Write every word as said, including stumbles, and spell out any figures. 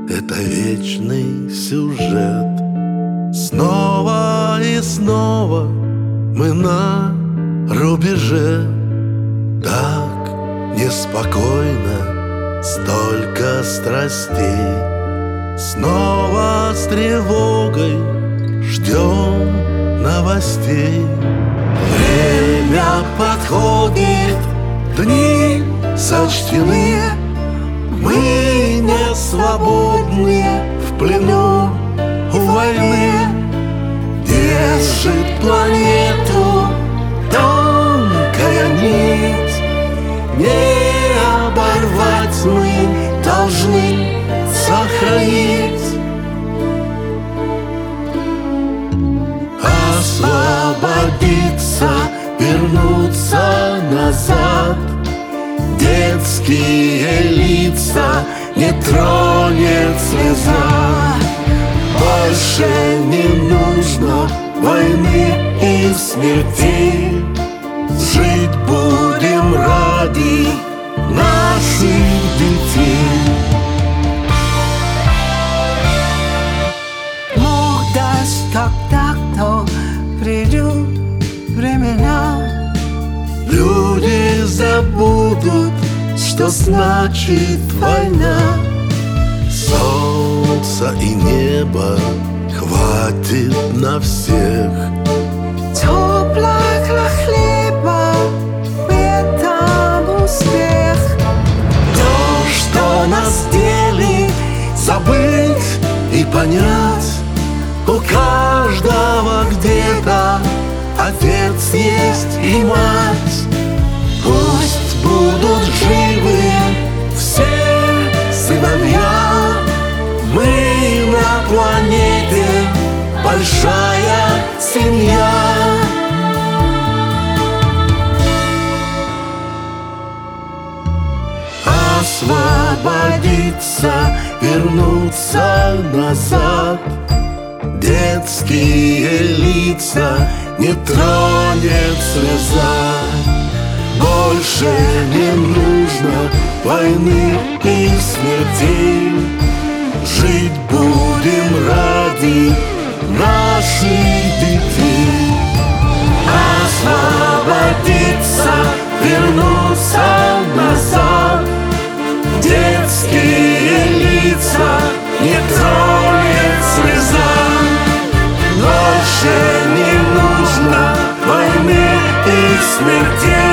Это вечный сюжет. Снова и снова мы на рубеже. Так неспокойно, столько страстей. Снова с тревогой ждем новостей. Время подходит, дни сочтены. Мы не свободны, в плену у войны. Держит планету тонкая нить. Не оборвать мы должны сохранить. Освободиться, вернуться назад. Детские лица не тронет слеза. Больше не нужно войны и смертей. Жить будем ради наших детей. Бог даст, когда-то придут времена. Люди забудут, что значит война. Солнца и неба хватит на всех. Теплого хлеба, в этом успех. То, что нас делит, забыть и понять. У каждого где-то отец есть и мать. Пусть будут живы все сыновья. Мы на планете большая семья. Освободиться, вернуться назад. Детские лица не тронет слеза. Больше не нужно войны и смертей. Жить будем ради наших детей. Освободиться, вернуться назад. Детские лица не тронет слеза. Больше не нужно войны и смертей.